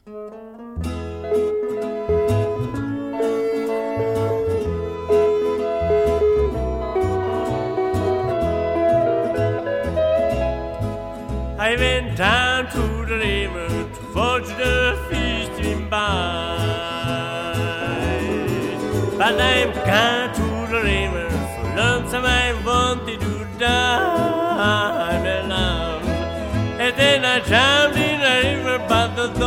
I went down to the river to forge the fish stream by. But I'm gone to the river, so lonesome I wanted to die.